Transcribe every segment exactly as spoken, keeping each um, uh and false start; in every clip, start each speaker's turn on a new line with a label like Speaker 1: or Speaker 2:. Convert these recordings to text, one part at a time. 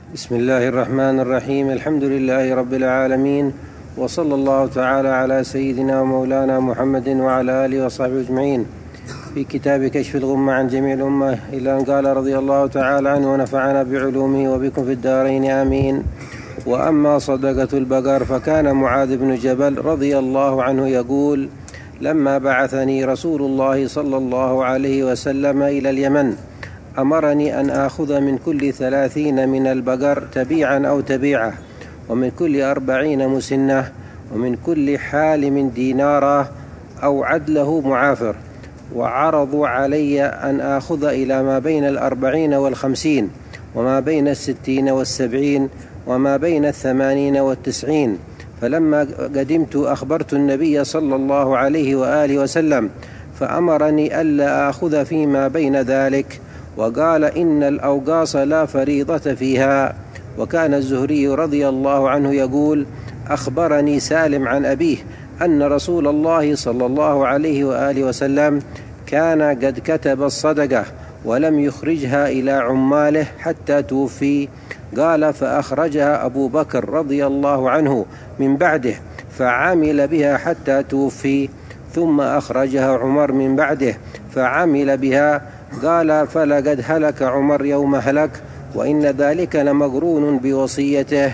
Speaker 1: بسم الله الرحمن الرحيم. الحمد لله رب العالمين، وصلى الله تعالى على سيدنا ومولانا محمد وعلى آله وصحبه أجمعين، في كتاب كشف الغمة عن جميع الأمة، إلى أن قال رضي الله تعالى عنه ونفعنا بعلومه وبكم في الدارين آمين. وأما صدقة البقر فكان معاذ بن جبل رضي الله عنه يقول: لما بعثني رسول الله صلى الله عليه وسلم إلى اليمن أمرني أن آخذ من كل ثلاثين من البقر تبيعا أو تبيعة، ومن كل أربعين مسنة، ومن كل حالم دينارا أو عدله معافر. وعرضوا علي أن آخذ إلى ما بين الأربعين والخمسين، وما بين الستين والسبعين، وما بين الثمانين والتسعين. فلما قدمت أخبرت النبي صلى الله عليه وآله وسلم، فأمرني ألا آخذ فيما بين ذلك، وقال: إن الأوقاص لا فريضة فيها. وكان الزهري رضي الله عنه يقول: أخبرني سالم عن أبيه أن رسول الله صلى الله عليه وآله وسلم كان قد كتب الصدقة ولم يخرجها إلى عماله حتى توفي. قال: فأخرجها أبو بكر رضي الله عنه من بعده فعمل بها حتى توفي، ثم أخرجها عمر من بعده فعمل بها. قال: فلقد هلك عمر يوم هلك، وإن ذلك لمقرون بوصيته.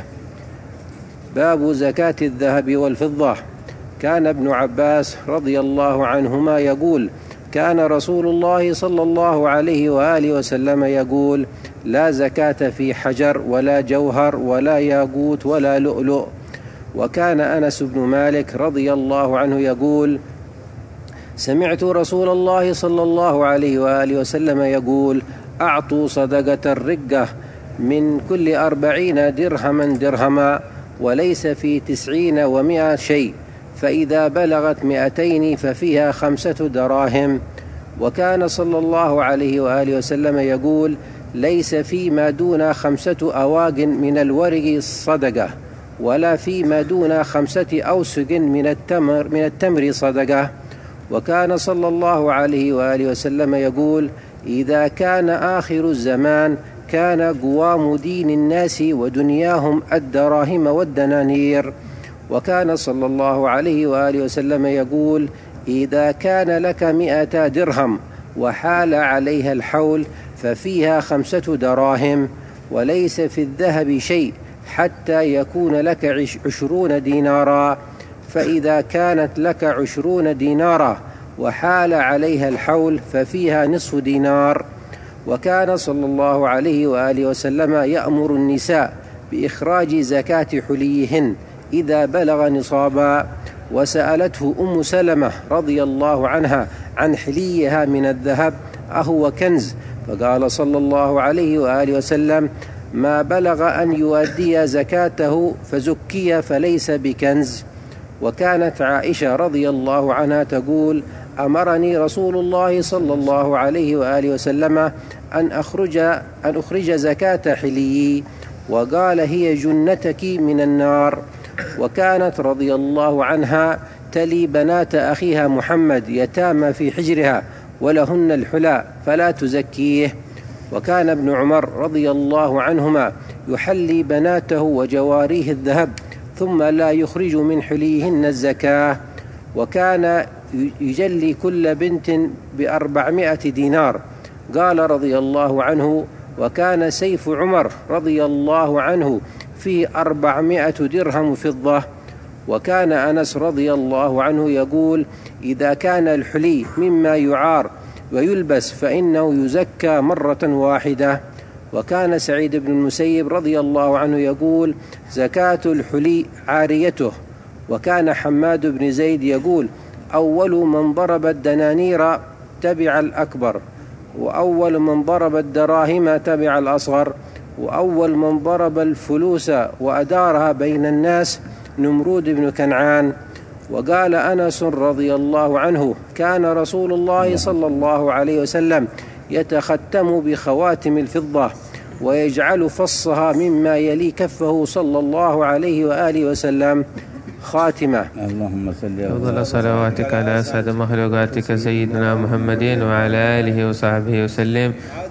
Speaker 1: باب زكاة الذهب والفضة. كان ابن عباس رضي الله عنهما يقول: كان رسول الله صلى الله عليه وآله وسلم يقول: لا زكاة في حجر ولا جوهر ولا ياقوت ولا لؤلؤ. وكان أنس بن مالك رضي الله عنه يقول: سمعت رسول الله صلى الله عليه وآله وسلم يقول: أعطوا صدقة الرقة من كل أربعين درهما درهما، وليس في تسعين ومائة شيء، فإذا بلغت مئتين ففيها خمسة دراهم. وكان صلى الله عليه وآله وسلم يقول: ليس فيما دون خمسة أواق من الورق صدقة، ولا فيما دون خمسة أوسق من التمر من التمر صدقة. وكان صلى الله عليه وآله وسلم يقول: إذا كان آخر الزمان كان قوام دين الناس ودنياهم الدراهم والدنانير. وكان صلى الله عليه وآله وسلم يقول: إذا كان لك مئة درهم وحال عليها الحول ففيها خمسة دراهم، وليس في الذهب شيء حتى يكون لك عشرون دينارا، فإذا كانت لك عشرون دينارا وحال عليها الحول ففيها نصف دينار. وكان صلى الله عليه وآله وسلم يأمر النساء بإخراج زكاة حليهن إذا بلغ نصابا. وسألته أم سلمة رضي الله عنها عن حليها من الذهب أهو كنز؟ فقال صلى الله عليه وآله وسلم: ما بلغ أن يؤدي زكاته فزكي فليس بكنز. وكانت عائشة رضي الله عنها تقول: أمرني رسول الله صلى الله عليه وآله وسلم أن أخرج, أن أخرج زكاة حليي، وقال: هي جنتك من النار. وكانت رضي الله عنها تلي بنات أخيها محمد يتامى في حجرها ولهن الحلاء فلا تزكيه. وكان ابن عمر رضي الله عنهما يحلي بناته وجواريه الذهب ثم لا يخرج من حليهن الزكاة. وكان يجلي كل بنت بأربعمائة دينار. قال رضي الله عنه: وكان سيف عمر رضي الله عنه فيه أربعمائة درهم فضة. وكان أنس رضي الله عنه يقول: إذا كان الحلي مما يعار ويلبس فإنه يزكى مرة واحدة. وكان سعيد بن المسيب رضي الله عنه يقول: زكاة الحلي عاريته. وكان حماد بن زيد يقول: أول من ضرب الدنانير تبع الأكبر، وأول من ضرب الدراهم تبع الأصغر، وأول من ضرب الفلوس وأدارها بين الناس نمرود بن كنعان. وقال أنس رضي الله عنه: كان رسول الله صلى الله عليه وسلم يتختم بخواتم الفضة ويجعل فصها مما يلي كفه صلى الله عليه وآله وسلم خاتمة.
Speaker 2: اللهم صل على
Speaker 3: أفضل صلواتك على أسعد مخلوقاتك سيدنا محمد وعلى آله وصحبه وسلم.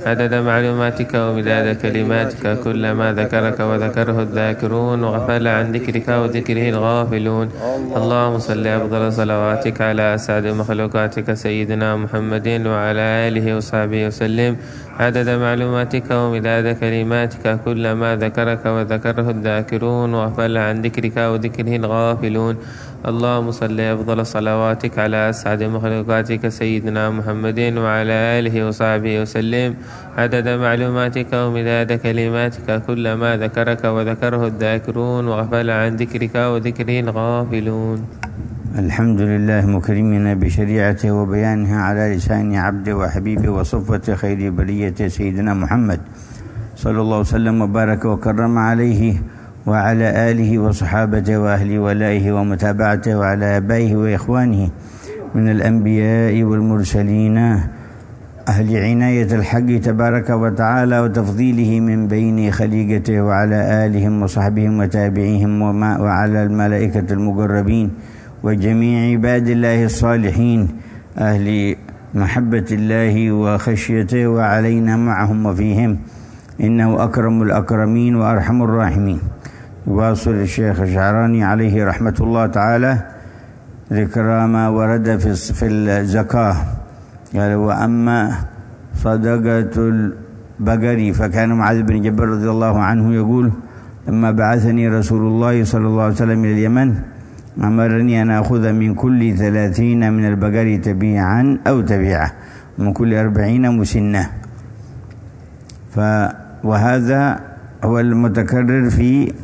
Speaker 2: عدد معلوماتك ومداد كلماتك كلما ذكرك وذكره الذاكرون وغفل عن ذكرك وذكره الغافلون. اللهم صل أفضل صلواتك على أسعد مخلوقاتك سيدنا محمد وعلى آله وصحبه وسلم عدد معلوماتك ومداد كلماتك كلما ذكرك وذكره الذاكرون وغفل عن ذكرك وذكره الغافلون. اللهم صل أفضل صلواتك على أسعد مخلوقاتك سيدنا محمد وعلى آله وصحبه وسلم عدد معلوماتك ومداد كلماتك كلما ذكرك وذكره الذاكرون وغفل عن ذكرك وذكره الغافلون.
Speaker 3: الحمد لله مكرمنا بشريعته وبيانها على لسان عبده وحبيبه وصفوة خير برية سيدنا محمد صلى الله وسلم وبارك وكرم عليه وعلى آله وصحابته وأهل ولائه ومتابعته وعلى آبائه وإخوانه من الأنبياء والمرسلين أهل عناية الحق تبارك وتعالى وتفضيله من بين خليقته وعلى آلهم وصحبهم وتابعيهم وما وعلى الملائكة المقربين وجميع عباد الله الصالحين أهل محبة الله وخشيته وعلينا معهم وفيهم إنه أكرم الأكرمين وأرحم الراحمين. يواصل الشيخ الشعراني عليه رحمة الله تعالى ذكر ما ورد في الزكاة. قال: وأما صدقة البقر فكان معاذ بن جبل رضي الله عنه يقول: لما بعثني رسول الله صلى الله عليه وسلم إلى اليمن أمرني أن أخذ من كل ثلاثين من البقر تبيعا أو تبيعة من كل أربعين مسنة. ف وهذا هو المتكرر في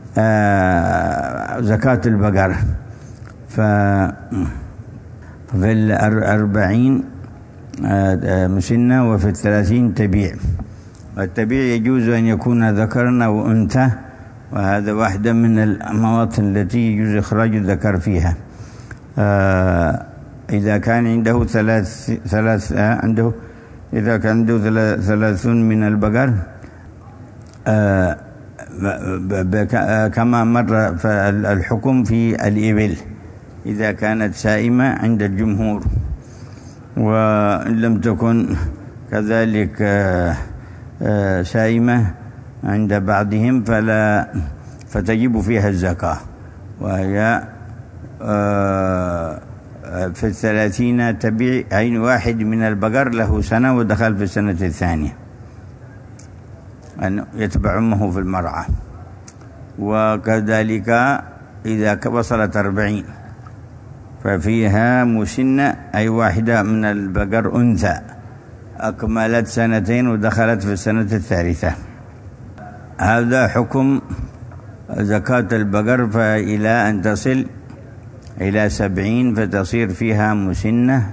Speaker 3: آه زكاة البقر. ففي الأربعين آه مسنة وفي الثلاثين تبيع. والتبيع يجوز أن يكون ذكرا أو أنثى، وهذا واحدة من المواطن التي يجوز إخراج الذكر فيها. آه إذا كان عنده ثلاث ثلاث آه عنده إذا كان عنده ثلاثون من البقر آه كما مر الحكم في الإبل إذا كانت سائمة عند الجمهور، وإن لم تكن كذلك آه آه سائمة عند بعضهم فلا فتجب فيها الزكاة، وهي آه في الثلاثين تبيع عين واحد من البقر له سنة ودخل في السنة الثانية أن يتبع أمه في المرعى. وكذلك إذا وصلت أربعين ففيها مسنة أي واحدة من البقر أنثى أكملت سنتين ودخلت في السنة الثالثة. هذا حكم زكاة البقر، فإلى أن تصل إلى سبعين فتصير فيها مسنة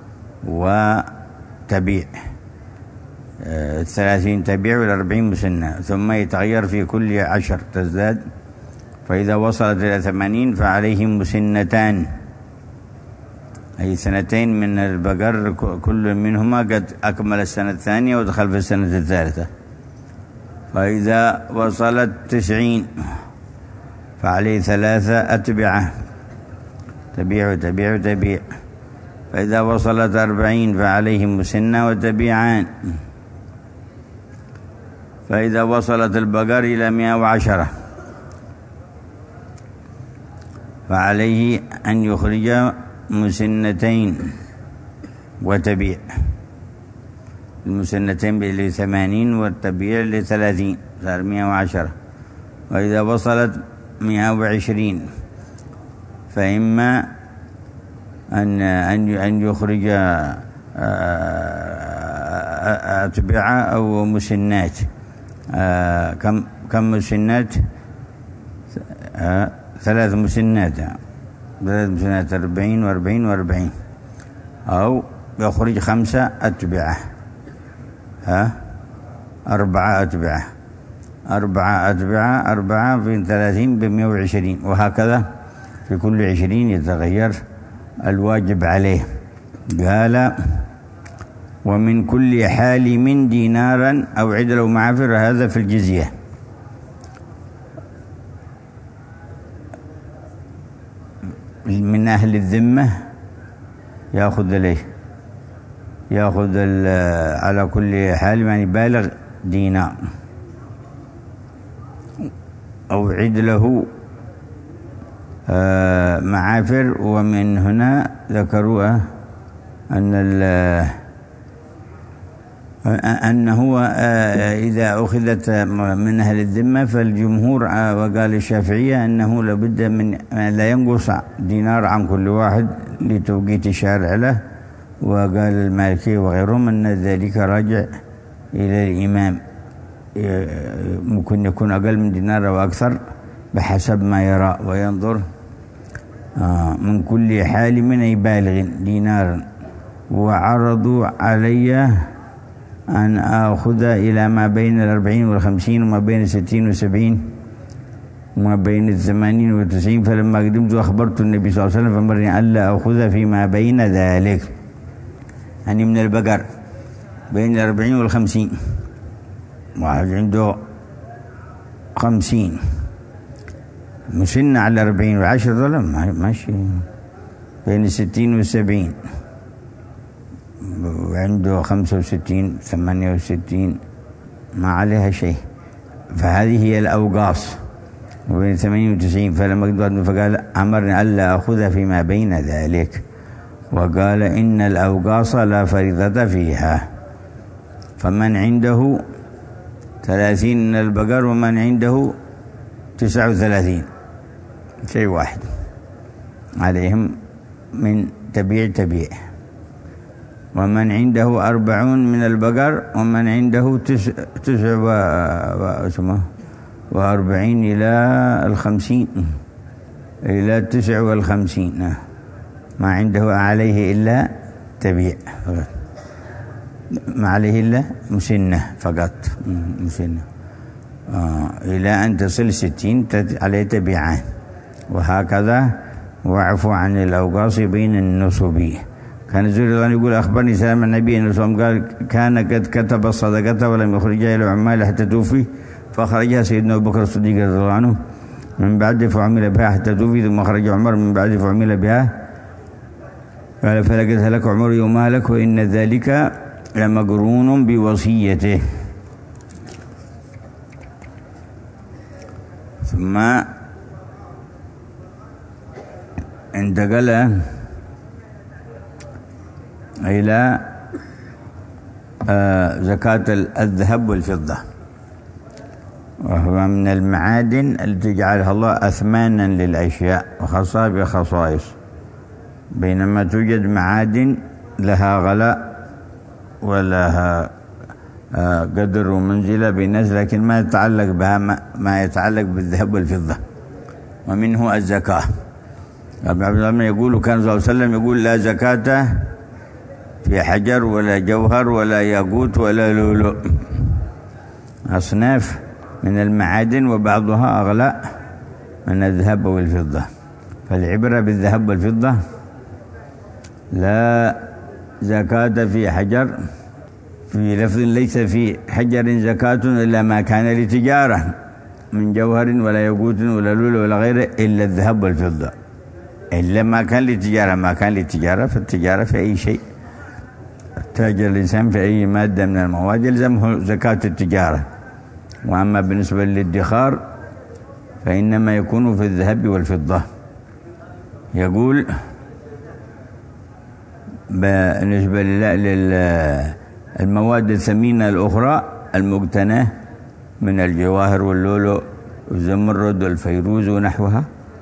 Speaker 3: وتبيع، الثلاثين تبيع والأربعين مسنة، ثم يتغير في كل عشر تزداد. فإذا وصلت إلى ثمانين فعليهم مسنتان أي سنتين من البقر كل منهما قد أكمل السنة الثانية ودخل في السنة الثالثة. فإذا وصلت تسعين فعليه ثلاثة أتبعة تبيع وتبيع وتبيع. فإذا وصلت أربعين فعليهم مسنة وتبيعان. فإذا وصلت البقر إلى مئة وعشرة فعليه أن يخرج مسنتين وتبيع، المسنتين لثمانين والتبيع لثلاثين صار مئة وعشرة. وإذا وصلت مئة وعشرين فإما أن أن يخرج أتبعة أو مسنات. كم كم مسنات؟ ثلاث مسنات ثلاث مسنات أربعين وأربعين وأربعين، أو يخرج خمسة أتبعة ها أربعة أتبعة أربعة أتبعة أربعة في ثلاثين بمئة وعشرين، وهكذا في كل عشرين يتغير الواجب عليه. قال: ومن كل حال من دينارا أو عدل أو معافر، هذا في الجزية. من أهل الذمة يأخذ إليه يأخذ على كل حال يعني بالغ دينار أو عدله معافر. ومن هنا ذكروا أن أنه إذا أخذت من أهل الذمة فالجمهور وقال الشافعية أنه لابد من لا ينقص دينار عن كل واحد لتوقيت الشارع له. وقال المالكي وغيرهم أن ذلك راجع إلى الإمام، ممكن يكون أقل من دينار أو أكثر بحسب ما يرى وينظر. من كل حال من أي بالغ دينارا. وعرضوا علي أن أخذ إلى ما بين الأربعين والخمسين وما بين الستين والسبعين وما بين الثمانين والتسعين، فلما قدمت أخبرت النبي صلى الله عليه وسلم فأمرني ألا أخذ فيما بين ذلك، يعني من البقر بين الأربعين والخمسين. واحد عنده خمسين مسن على الأربعين وعشر دولار ماشي، بين الستين والسبعين، وعنده خمسة وستين ثمانية وستين ما عليها شيء، فهذه هي الأوقاص وبين ثمانين وتسعين. فلما قدرت فقال أمرني ألا أخذ فيما بين ذلك، وقال إن الأوقاص لا فريضة فيها، فمن عنده ثلاثين من البقر ومن عنده تسعة وثلاثين شيء واحد عليهم من تبيع تبيع، ومن عنده أربعون من البقر ومن عنده تسع, تسع و... وأربعين إلى الخمسين إلى تسع والخمسين، ما عنده عليه إلا تبيع، ما عليه إلا مسنة فقط، مسنة آه إلى أن تصل ستين عليه تبيعان، وهكذا. وعفوا عن الأوقاص بين النصبي. كان الزهري يقول أخبرني سلام النبي أنه قال كان قد كتب الصدقة ولم يخرجها إلى عمال حتى توفي، فخرجها سيدنا أبو بكر الصديق رضي الله عنه من بعد فعمل بها حتى توفي، ثم خرج عمر من بعد فعمل بها، قال فلقد هلك عمر يوم هلك وإن ذلك لمقرون بوصيته. ثم انتقل إلى زكاة الذهب والفضة، وهو من المعادن التي جعلها الله أثمانا للأشياء وخاصة بخصائص، بينما توجد معادن لها غلاء ولها قدر ومنزلة بالناس، لكن ما يتعلق بها ما يتعلق بالذهب والفضة، ومنه الزكاة. أبو عبد الله يقول كان صلى الله عليه وسلم يقول لا زكاة في حجر ولا جوهر ولا ياقوت ولا لؤلؤ، أصناف من المعادن وبعضها أغلى من الذهب والفضة. فالعبرة بالذهب والفضة. لا زكاة في حجر، في لفظ ليس في حجر زكاة إلا ما كان لتجارة من جوهر ولا ياقوت ولا لؤلؤ ولا غيره إلا الذهب والفضة، إلا ما كان لتجارة. ما كان لتجارة فالتجارة في أي شيء، تاجر الإنسان في أي مادة من المواد يلزمه زكاة التجارة. وأما بالنسبة للادخار فإنما يكون في الذهب والفضة. يقول بالنسبة للمواد الثمينة الأخرى المقتناة من الجواهر واللؤلؤ والزمرد والفيروز ونحوها،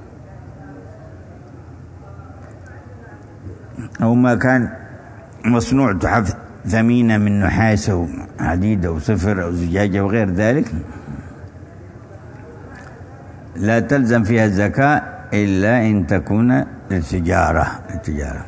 Speaker 3: أو ما كان مصنوع تحف ثمينة من نحاس أو حديد أو صفر أو زجاجة وغير ذلك، لا تلزم فيها الزكاة إلا إن تكون للتجارة. التجارة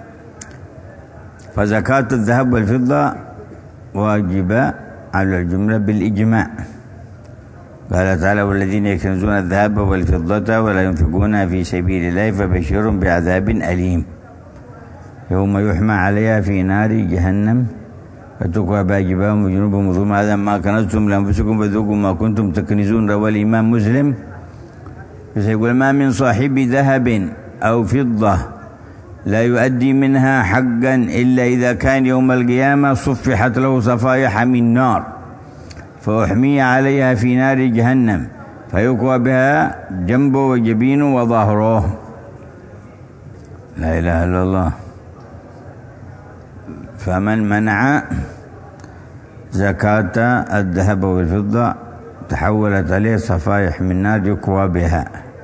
Speaker 3: فزكاة الذهب والفضة واجبة على الجملة بالإجماع. قال تعالى والذين يكنزون الذهب والفضة ولا ينفقونها في سبيل الله فبشرهم بعذاب أليم يوم يحمى عليها في نار جهنم فتكوى بها جباههم وجنوبهم وظلم هذا ما كنزتم لأنفسكم فذوقوا ما كنتم تكنزون. روى الإمام مسلم. فسيقول ما من صاحب ذهب أو فضة لا يؤدي منها حقا إلا إذا كان يوم القيامة صفحت له صفائح من نار فأحمي عليها في نار جهنم فيكوى بها جنبه وجبينه وظهره. لا إله إلا الله. فمن منع زكاة الذهب والفضة تحولت عليه صفائح من نار يكوى بها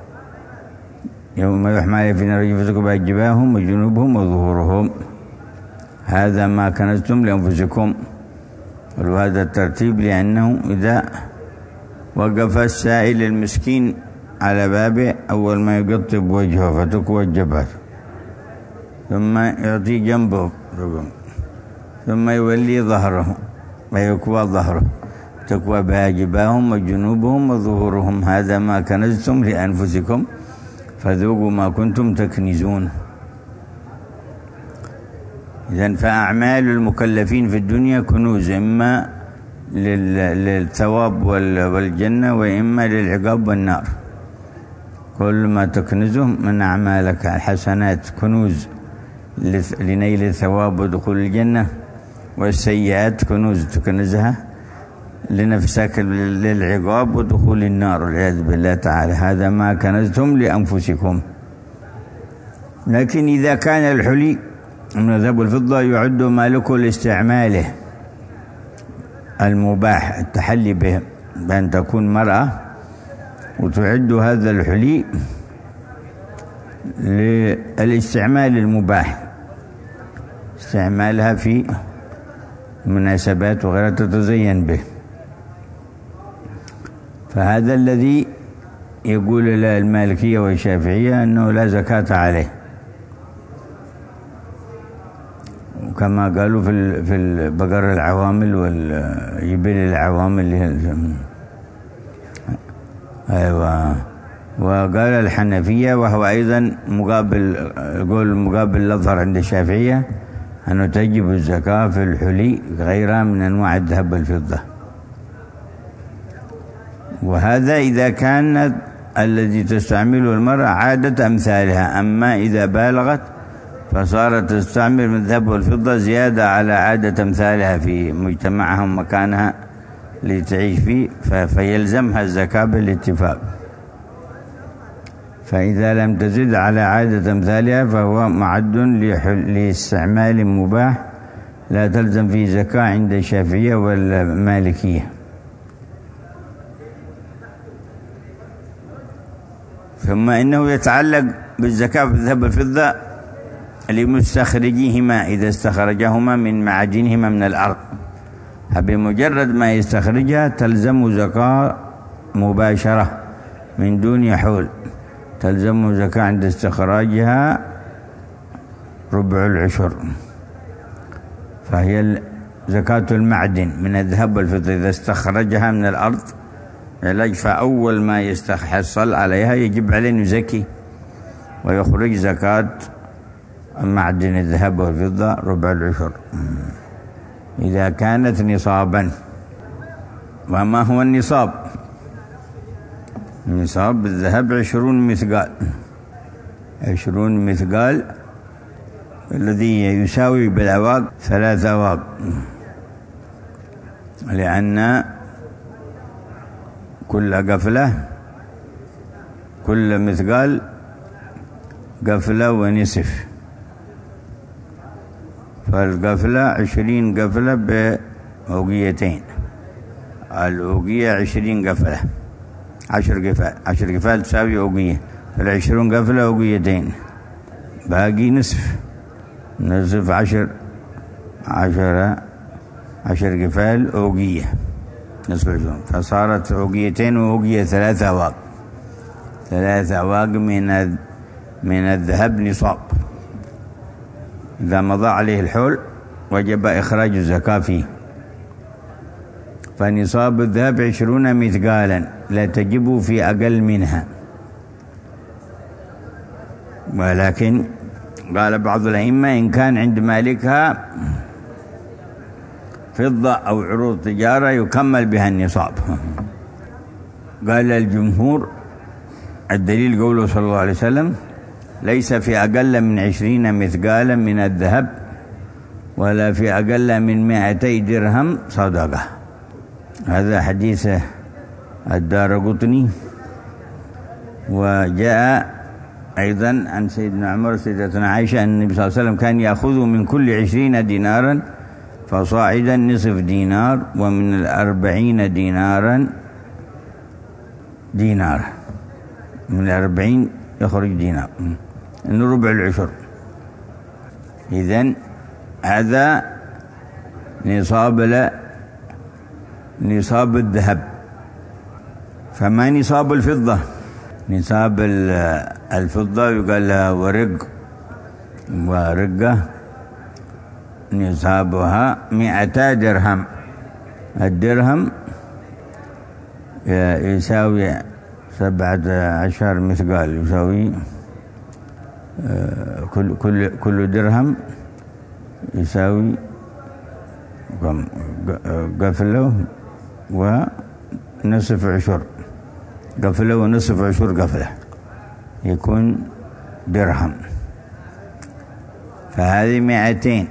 Speaker 3: يوم يحمى في نار يفتك بها جباههم وجنوبهم وظهورهم. هذا ما كنزتم لأنفسكم. وهذا الترتيب لأنه إذا وقف السائل المسكين على بابه أول ما يقطب وجهه فتكوى الجبهة ثم يعطي جنبه ثم يولي ظهره ويكوى ظهره تكوى بها جباههم وجنوبهم وظهورهم. هذا ما كنزتم لأنفسكم فذوقوا ما كنتم تكنزون. إذن فأعمال المكلفين في الدنيا كنوز إما للثواب والجنة وإما للعقاب والنار. كل ما تكنزه من أعمالك الحسنات كنوز لنيل الثواب ودخول الجنة، والسيئات كنوز تكنزها لنفسك للعقاب ودخول النار والعياذ بالله تعالى. هذا ما كنزتم لأنفسكم. لكن إذا كان الحلي من الذهب والفضة يعد مالكه لاستعماله المباح التحلي به بأن تكون مرأة وتعد هذا الحلي للاستعمال المباح، استعمالها في مناسبات وغيرها تتزين به. فهذا الذي يقول المالكية والشافعية أنه لا زكاة عليه، وكما قالوا في في البقر العوامل والإبل العوامل. أيوة. وقال الحنفية وهو أيضا مقابل قول مقابل الأظهر عند الشافعية أنه تجب الزكاة في الحلي غيرها من أنواع الذهب والفضة. وهذا إذا كانت الذي تستعمله المرأة عادة أمثالها. أما إذا بالغت فصارت تستعمل من الذهب والفضة زيادة على عادة أمثالها في مجتمعها ومكانها لتعيش فيه فيلزمها الزكاة بالاتفاق. فإذا لم تزد على عادة أمثالها فهو معد لاستعمال مباح لا تلزم فيه زكاة عند الشافعية والمالكية. ثم إنه يتعلق بالزكاة في الذهب والفضة لمستخرجيهما إذا استخرجهما من معادنهما من الأرض، فبمجرد ما يستخرجها تلزم زكاة مباشرة من دون حول، تلزم زكاة عند استخراجها ربع العشر. فهي زكاة المعدن من الذهب والفضة إذا استخرجها من الأرض علاج، فأول ما يستحصل عليها يجب عليه أن يزكي ويخرج زكاة معدن الذهب والفضة ربع العشر إذا كانت نصابا. وما هو النصاب؟ النصاب بالذهب عشرون مثقال، عشرون مثقال الذي يساوي بالأواق ثلاث أواق، لأن كل قفلة كل مثقال قفلة ونصف، فالقفلة عشرين قفلة بأوقيتين، الأوقية عشرين قفلة، عشر قفال، عشر قفال تساوي أوقية، فالعشرون قفلة أوقيتين، باقي نصف، نصف عشر عشرة عشر قفال أوقية، نصف عشرون، فصارت أوقيتين وأوقية ثلاثة أواق، ثلاثة أواق من من الذهب نصاب. إذا مضى عليه الحول وجب إخراج الزكاة فيه. فنصاب الذهب عشرون مثقالا لا تجب في أقل منها. ولكن قال بعض الأئمة إن كان عند مالكها فضة أو عروض تجارة يكمل بها النصاب. قال الجمهور الدليل قوله صلى الله عليه وسلم ليس في أقل من عشرين مثقالا من الذهب ولا في أقل من مائتي درهم صدقة. هذا حديث الدارقطني. وجاء أيضا عن سيدنا عمر سيدتنا عائشة أن النبي صلى الله عليه وسلم كان يأخذ من كل عشرين دينارا فصاعدا نصف دينار، ومن الأربعين دينارا دينار، من الأربعين يخرج دينار، إنه ربع العشر. إذن هذا نصاب لا نصاب الذهب. فما نصاب الفضة؟ نصاب الفضة يقال لها ورق، ورقة نصابها مئتا درهم. الدرهم يساوي سبعة عشر مثقال، يساوي كل كل كل درهم يساوي قفلة ونصف عشر، قفلة ونصف عشر قفلة يكون درهم. فهذه مئتين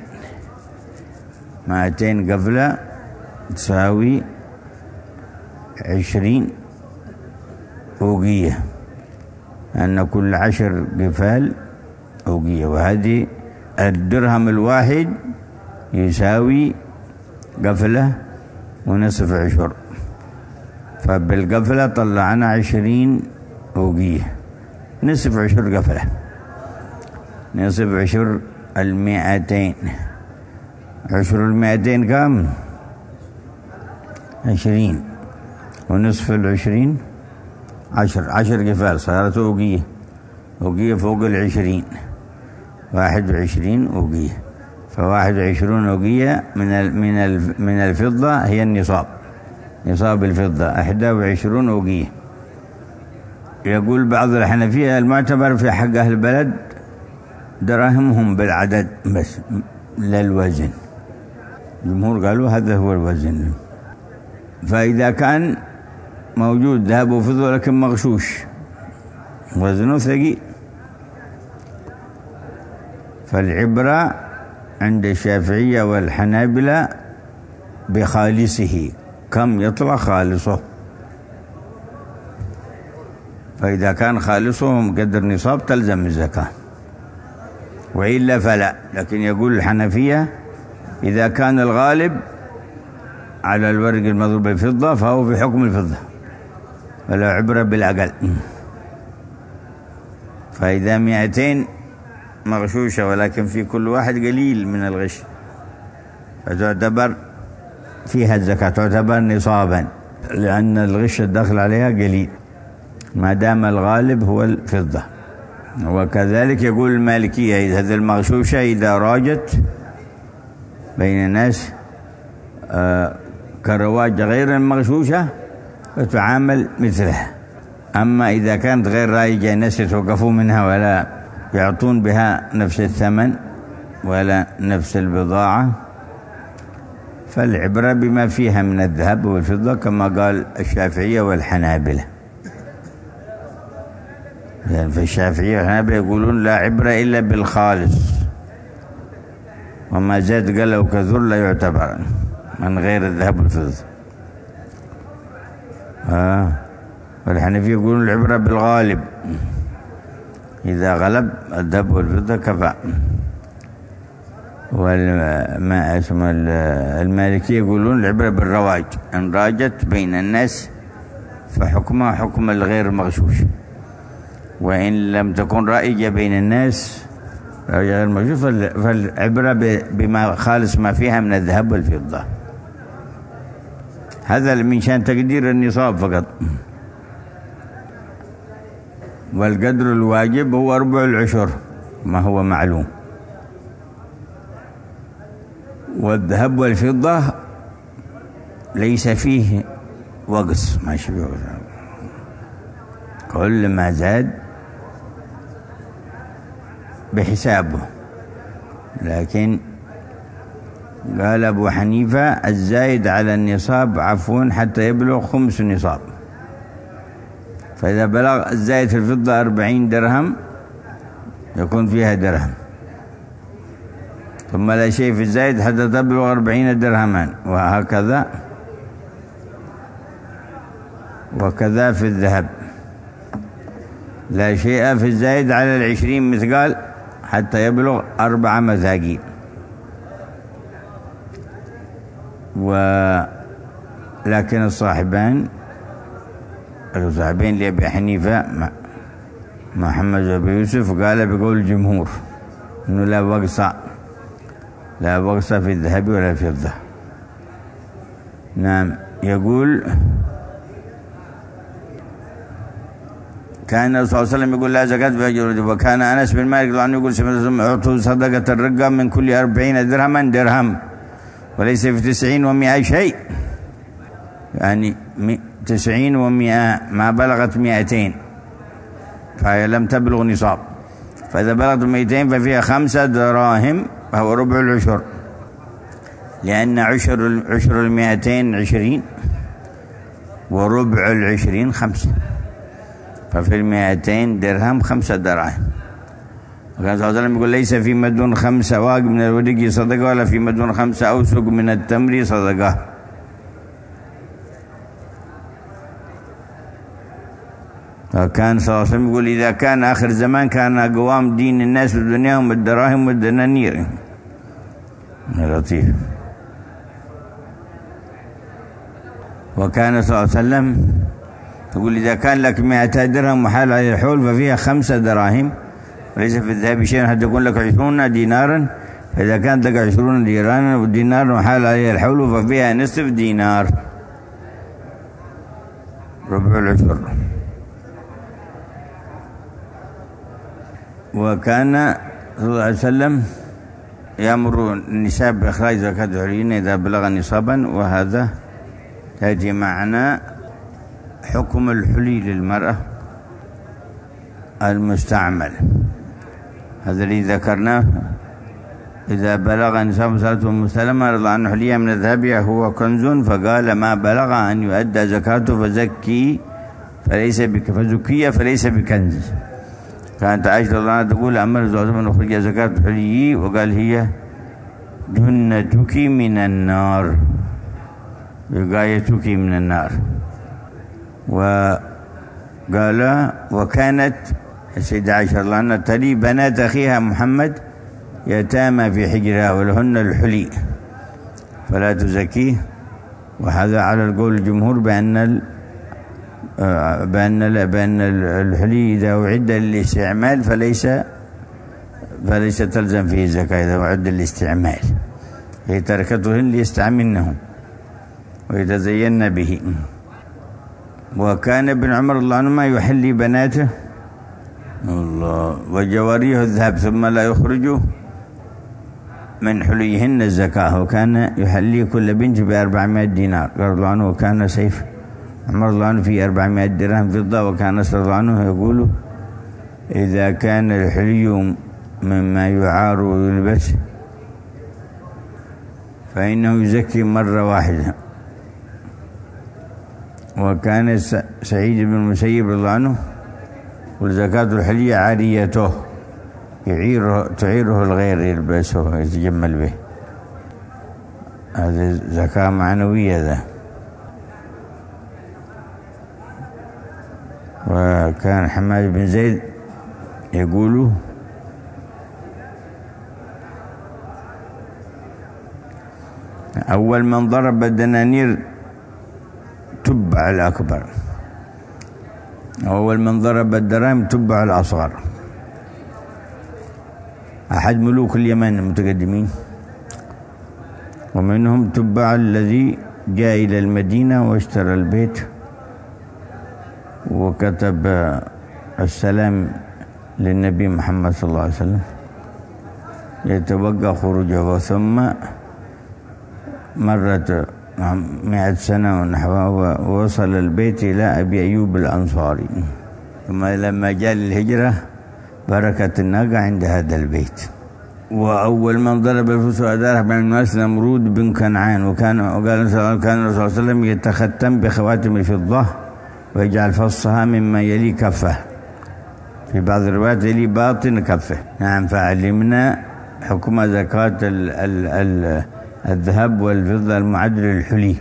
Speaker 3: مئتين قفلة تساوي عشرين أوقية، أن كل عشر قفال أوقية. وهذه الدرهم الواحد يساوي قفلة ونصف عشر، فبالقفلة طلعنا عشرين أوقية، نصف عشر قفلة، نصف عشر المئتين. عشر المئتين كم؟ عشرين، ونصف العشرين عشر، عشر قفال صارت أوقية، أوقية فوق العشرين، واحد وعشرين أوقية. فواحد وعشرون أوقية من من من الفضة هي النصاب، نصاب الفضة أحد وعشرون أوقية. يقول بعض الحنفية المعتبر في حق أهل البلد دراهمهم بالعدد بس لا الوزن. الجمهور قالوا هذا هو الوزن. فإذا كان موجود ذهب وفضة لكن مغشوش وزنه ثقيل، فالعبرة عند الشافعية والحنابلة بخالصه، كم يطلع خالصه. فإذا كان خالصه قدر نصاب تلزم الزكاة، وإلا فلا. لكن يقول الحنفية إذا كان الغالب على الورق المضروب بالفضة فهو في حكم الفضة ولا عبرة بالأقل. فإذا مئتين مغشوشة ولكن في كل واحد قليل من الغش فتعتبر فيها الزكاة، تعتبر نصابا، لأن الغش الداخل عليها قليل ما دام الغالب هو الفضة. وكذلك يقول المالكية هذه المغشوشة إذا راجت بين الناس آه كرواج غير المغشوشة فتعامل مثلها. أما إذا كانت غير رايجة الناس يتوقفوا منها ولا يعطون بها نفس الثمن ولا نفس البضاعة، فالعبرة بما فيها من الذهب والفضة كما قال الشافعية والحنابلة. يعني في الشافعية والحنابلة يقولون لا عبرة إلا بالخالص، وما زاد قل أو كثر لا يعتبر من غير الذهب والفضة. آه. والحنفية يقولون العبرة بالغالب، إذا غلب الذهب والفضة كفى. والما اسمه المالكية يقولون العبرة بالرواج، إن راجت بين الناس فحكمها حكم الغير مغشوش، وإن لم تكن رائجة بين الناس غير مغشوش فالعبرة بما خالص ما فيها من الذهب والفضة. هذا من شان تقدير النصاب فقط. والقدر الواجب هو ربع العشر ما هو معلوم. والذهب والفضة ليس فيه وقص، ما فيه وقص، كل ما زاد بحسابه. لكن قال أبو حنيفة الزايد على النصاب عفوا حتى يبلغ خمس نصاب. فإذا بلغ الزايد في الفضة أربعين درهم يكون فيها درهم، ثم لا شيء في الزايد حتى تبلغ أربعين درهما، وهكذا وكذا في الذهب، لا شيء في الزايد على العشرين مثقال حتى يبلغ أربع مثاقيل. ولكن الصاحبان الصاحبين لأبي حنيفة محمد وأبي يوسف قال بقول الجمهور إنه لا بقص لا بقص في الذهب ولا في الفضة. نعم. يقول كان الرسول صلى الله عليه وسلم يقول لا زكاة في أجر، وكان أنس بن مالك رضي الله عنه يقول سمعت أعطوا صدقة الرقة من كل أربعين درهما درهم وليس في تسعين ومئة شيء، يعني تسعين ومئة ما بلغت مئتين فهي لم تبلغ نصاب، فإذا بلغت مئتين ففيها خمسة دراهم فهو ربع العشر، لأن عشر عشر المئتين عشرين وربع العشرين خمسة، ففي المئتين درهم خمسة دراهم. وكان صلى الله عليه وسلم يقول ليس في مدون خمسة واق من الورق صدقة ولا في مدون خمسة أوسق من التمر صدقة. فكان صلى الله عليه وسلم يقول إذا كان آخر زمان كان قوام دين الناس بدنياهم الدراهم والدنانير. لطيف. وكان صلى الله عليه وسلم يقول إذا كان لك مئة درهم وحال على الحول ففيها خمسة دراهم وليس في الذهب شيء حتى يكون لك عشرون دينارا، فإذا كانت لك عشرون دينارا ودينار وحال عليها الحول ففيها نصف دينار ربع العشر. وكان صلى الله عليه وسلم يأمر النساء بإخراج زكاة الحليين إذا بلغ نصابا، وهذا تأتي معنا حكم الحلي للمرأة المستعمل، هذا الذي ذكرناه إذا بلغ نصاب صلاة أم سلمة رضي الله عنها حليا من الذهب هو كنز، فقال ما بلغ أن يؤدى زكاته فزكي فليس بك فزكية فليس بكنز. كانت عائشة رضي الله عنها تقول أمر الله عليه وسلم أن أخرج زكاة الحلي وقال هي جنتك من النار، وقايتك من النار. وقال وكانت السيدة عائشة رضي الله عنها تلي بنات أخيها محمد يتامى في حجرها ولهن الحلي فلا تزكيه. وهذا على القول الجمهور بأن بأن بأن الحلي إذا أعد للاستعمال فليس فليس تلزم فيه الزكاة إذا أعد للاستعمال، هي تركتهن ليستعملنه ويتزين به. وكان ابن عمر الله عنهما يحلي بناته الله وجواريه الذهب ثم لا يخرج من حليهن الزكاة، وكان يحلي كل بنت بأربعمائة دينار قال الله عنه. وكان سيف عمر الله عنه في أربعمائة درهم فضة. وكان نصر الله عنه يقول إذا كان الحلي مما يعار ويلبس فإنه يزكي مرة واحدة. وكان سعيد بن المسيب رضي الله عنه والزكاة الحلي عاريته يعيره تعيره الغير يلبسه يتجمل به، هذه زكاة معنوية ذا. وكان حماد بن زيد يقول أول من ضرب الدنانير تبع الأكبر، أول من ضرب الدراهم تبع الأصغر. أحد ملوك اليمن المتقدمين، ومنهم تبع الذي جاء إلى المدينة واشترى البيت وكتب السلام للنبي محمد صلى الله عليه وسلم يتوقع خروجه، ثم مرت مئة سنة ونحوها ووصل البيت إلى أبي أيوب الأنصاري. ثم لما جاء للهجرة بركت الناقة عند هذا البيت. وأول من ضرب الفلوس وأدارها بين الناس نمرود بن كنعان. وكان وقال كان الرسول صلى الله عليه وسلم يتختم بخواتم الفضة ويجعل فصها مما يلي كفه، في بعض الروايات لي باطن كفه. نعم. فعلمنا حكم زكاة ال ال ال الذهب والفضة المعدل للحلي،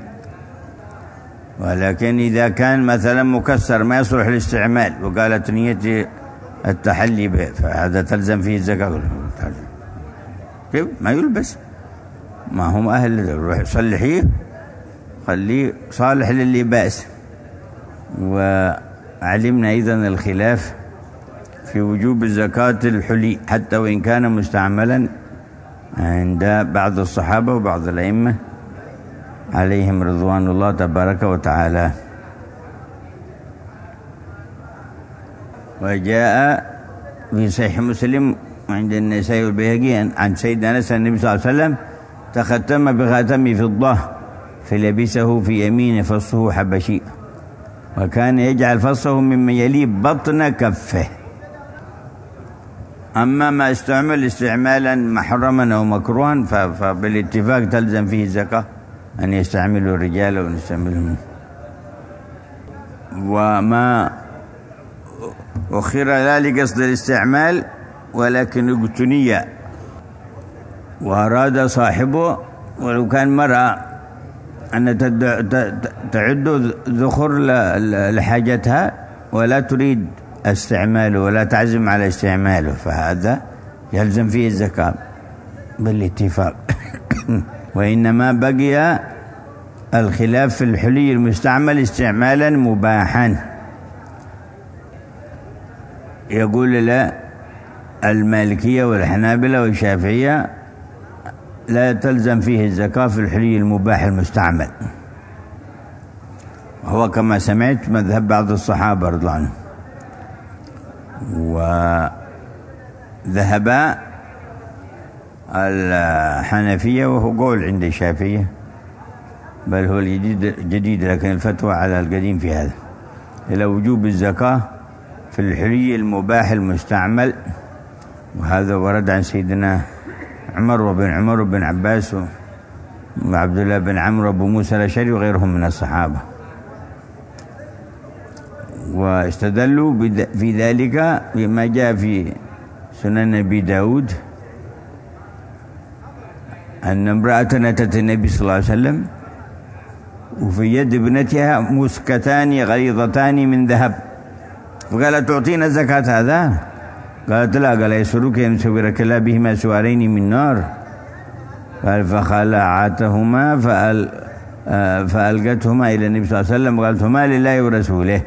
Speaker 3: ولكن إذا كان مثلا مكسر ما يصلح للاستعمال وقالت نيتي التحلي به فهذا تلزم فيه الزكاة. كيف ما يلبس، ما هم أهل، روح صلحيه خليه صالح لللباس. وعلمنا أيضا الخلاف في وجوب زكاة الحلي حتى وإن كان مستعملا عند بعض الصحابة وبعض الأئمة عليهم رضوان الله تبارك وتعالى. وجاء في صحيح مسلم عند النسائي والبيهقي عن سيدنا أنس النبي صلى الله عليه وسلم تختم بخاتم فضة فلبسه في يمينه فصه حبشي، وكان يجعل فصه مما يلي بطن كفه. أما ما استعمل استعمالا محرما أو مكروها فبالاتفاق تلزم فيه الزكاة أن يستعملوا الرجال ونستعملهم. وما أخر ذلك قصد الاستعمال ولكن اقتنية وأراد صاحبه ولو كان مرأة أن تعد ذخر لحاجتها ولا تريد استعماله ولا تعزم على استعماله، فهذا يلزم فيه الزكاة بالاتفاق. وإنما بقي الخلاف في الحلي المستعمل استعمالا مباحا. يقول لا المالكية والحنابلة والشافعية لا تلزم فيه الزكاة في الحلي المباح المستعمل، وهو كما سمعت مذهب بعض الصحابة رضي الله عنهم. وذهب الحنفية وهو قول عند الشافعية بل هو الجديد جديد لكن الفتوى على القديم في هذا إلى وجوب الزكاة في الحلي المباح المستعمل. وهذا ورد عن سيدنا عمر وابن عمر وابن عباس وعبد الله بن عمرو وابو موسى الأشعري وغيرهم من الصحابة، واستدلوا في ذلك بما جاء في سنن أبي داود أن امرأة أتت النبي صلى الله عليه وسلم وفي يد ابنتها مسكتان غليظتان من ذهب، فقالت تعطينا زكاة هذا؟ قالت لا. قال يسرك أن نسورك لا بهما سوارين من نار؟ قال فخلعتهما فأل فألقتهما إلى النبي صلى الله عليه وسلم وقالت هما لله ورسوله.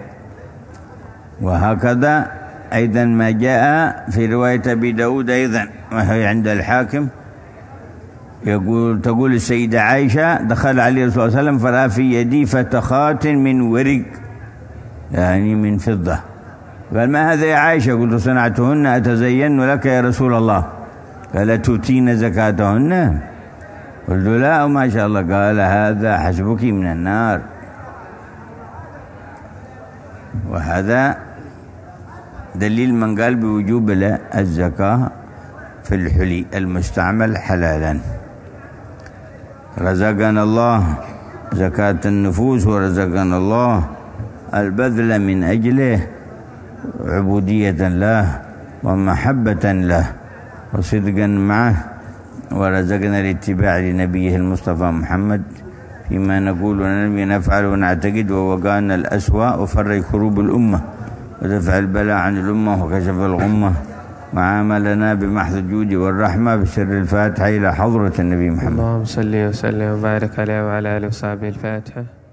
Speaker 3: وهكذا أيضا ما جاء في رواية أبي داود أيضا وهي عند الحاكم يقول تقول السيدة عائشة دخل عليه الرسول صلى الله عليه وسلم فرأى في يدي فتخات من ورق يعني من فضة، قال ما هذا يا عائشة؟ قلت صنعتهن أتزين لك يا رسول الله. قال تؤتين زكاتهن؟ قلت لا وما شاء الله. قال هذا حسبك من النار. وهذا دليل من قال بوجوب الزكاة في الحلي المستعمل حلالا. رزقنا الله زكاة النفوس ورزقنا الله البذل من أجله عبودية له ومحبة له وصدقا معه، ورزقنا الاتباع لنبيه المصطفى محمد فيما نقول وننوي نفعل ونعتقد، ووقانا الأسوأ وفرج كروب الأمة ودفع البلاء عن الأمة وكشف الغمة وعاملنا بمحض الجود والرحمة بسر الفاتحة إلى حضرة النبي محمد.
Speaker 2: اللهم صل وسلم وبارك عليه وعلى آله وصحبه. الفاتحة.